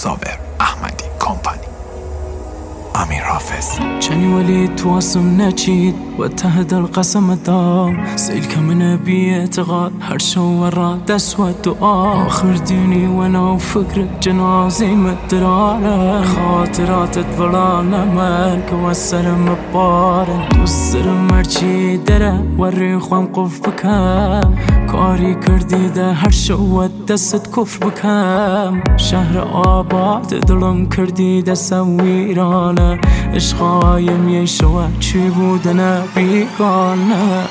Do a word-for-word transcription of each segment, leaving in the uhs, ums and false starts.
صابر احمدی کمپانی. امیر حافظ. چنی ولی تواسم نچید و ته دل قسم دام سیل که من بی اعتقاد هر شو ورا دست و دعا آخر دینی و نو فکر جنازی مدرانه خاطراتت بلا نمال که و سرم بارن دوست سرم مرچی دره و ریخوام قف بکم کاری کردی ده هر شو و دست کف بکم شهر آباد دلم کردی ده سویرانه عشقایم یه شوه چی بودنه بیگانه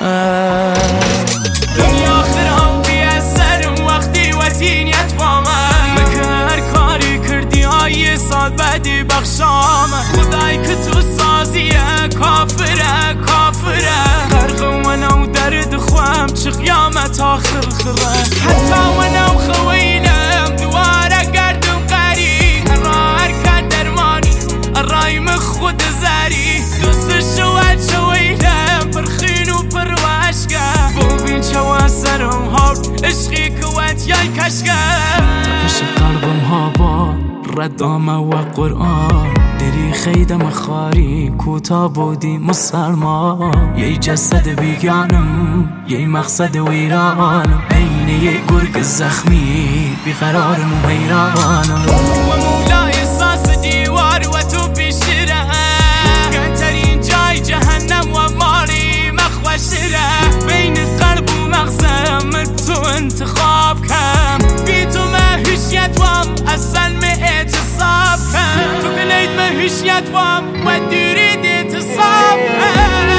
دنیا خرام بیه سرم وقتی وطینیت با من مکر کاری کردی های سال بعدی بخشامه خدای که تو سازیه کافره کافره غرق و نو درد خوام چه قیامت آخر خره حتی و نو خویلم دواره گردم قری قرار کرد درمانی رایم خود زری دوست شوید شویلم پرخین و پروشگه ببین چوا سرم هارد عشقی کوت یای کشگه تپش قلبم ها با ردامه و قرآن دری خیدم خاری کوتا بودی مسلمان یه جسد بیگانم یه مقصد ویرانم عین یه گرگ زخمی بیقرارم و حیرانم و مولا احساس دیوار و تو پیشره کمترین جای جهنم و ماری مخوشره بین قلب و مغزم تو انتخاب کم بی تو مهوشیت وام اصلا می اعتصاب کم تو کنید مهوشیت وام و دورید اعتصاب کم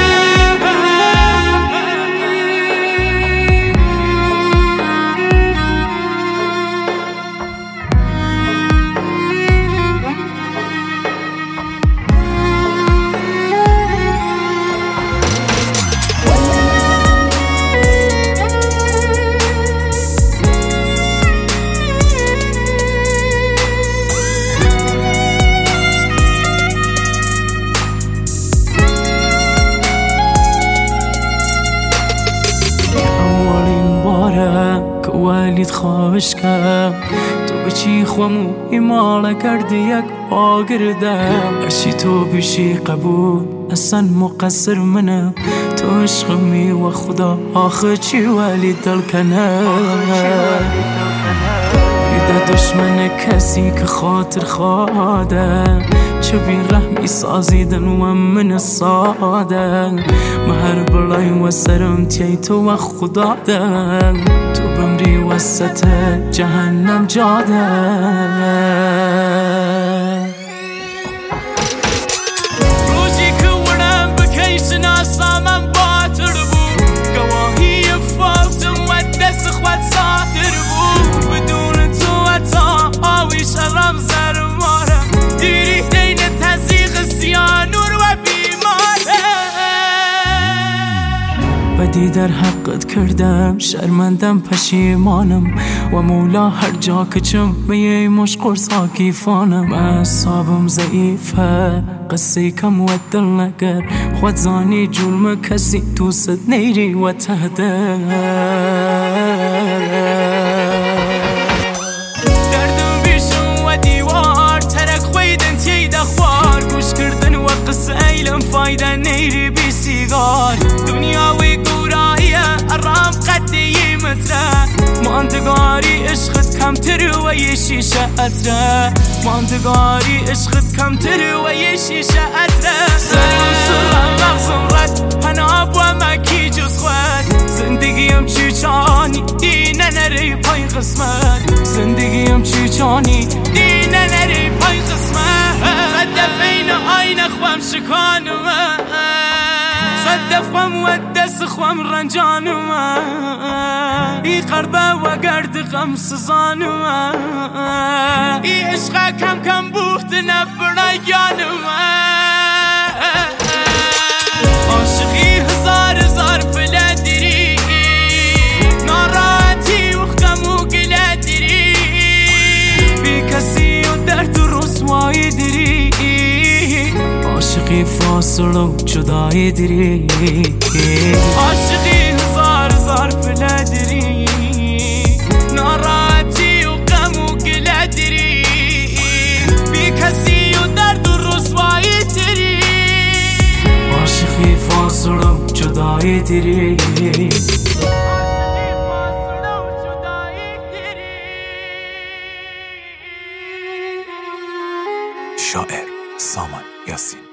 ولیت خوابش کم تو بچی خوامو ایمالا کردی یک آگردم هرچی تو بشی قبول اصلا مقصر منم تو عشقمی و خدا آخر چی ولی دل کنه بیده دشمن کسی که خاطر خواده چه بین رحمی سازیدن و من ساده مهر بلای و سرم تی تو و خدا دن تو بمری وسط جهنم جاده روزی که ورم بکی شناسامم باطر بود گواهی فوتم و دست خود ساتر بود بدون تو اتا آوی شرم زرمارم دیری دین تزیق سیانور و بیماره بدی در حقت کردم شرمندم پشیمانم و مولا هر جا که چم میه مش قرصا کیفانم اعصابم ضعیفه قصه کم و دل نگر خود زانی جلم کسی دوست نیری و تهده دردم بیشم و دیوار ترک خویدن تی دخوار گوش کردن و قصه ایلم فایده نیری بی سیگار دنیاوی گوراییه ارام قدی متره ماندگاری عشقت کمتر و یه شیشه اتره ماندگاری عشقت کمتر و یه شیشه اتره سرم سرم مغزم رد پناب و مکی جز خود زندگیم چی چانی دینه نری پای قسمت زندگیم چی چانی دینه نری پای قسمت صدف این آینه خوام شکانم صدف خوام و دست خوام رنجانم ای قربه و گرد غم سزانم ای عشقه کم کم بوخت نبرای گانم عاشقی هزار هزار فله دیری ناراحتی و غم و گله دیری بی کسی و درد و رسوایی دیری عاشقی فاصله و جدایی دیری عاشقی هزار هزار فله دیری ناراحتی و غم و گله دیری جدای دیری. شاعر سامان یاسین.